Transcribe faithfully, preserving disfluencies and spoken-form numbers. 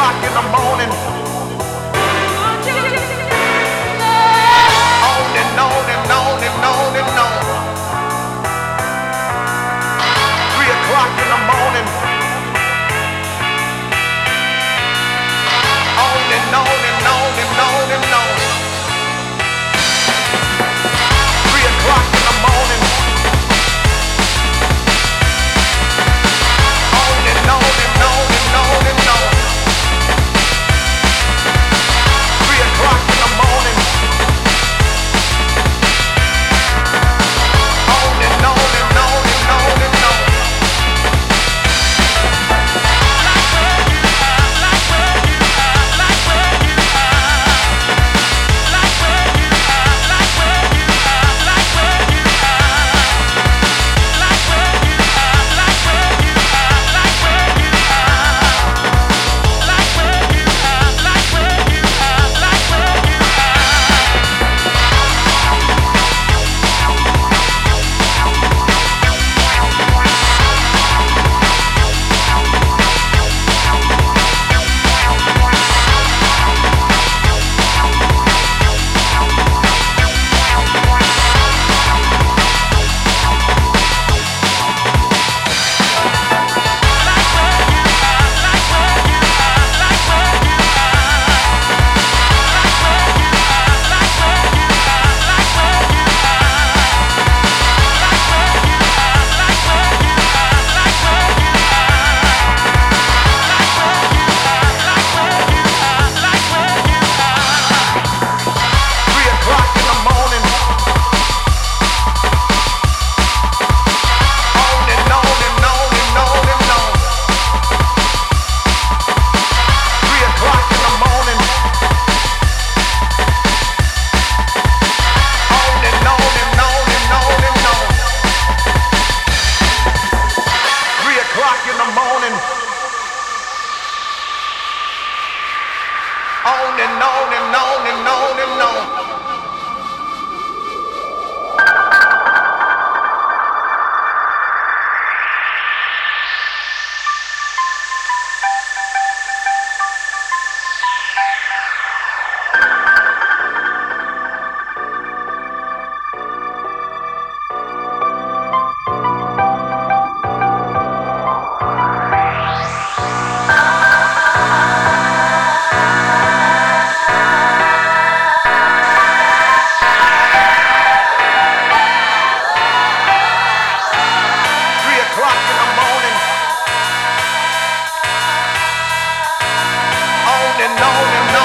o'clock in the morning. On and on and on and on and on. Three o'clock in the morning. On and on and on and on and on. Three o'clock in the morning. On and on and on and on and on. Three o'clock in the morning. On and on and on and on and on. On and on and on and on and on. On and on and on.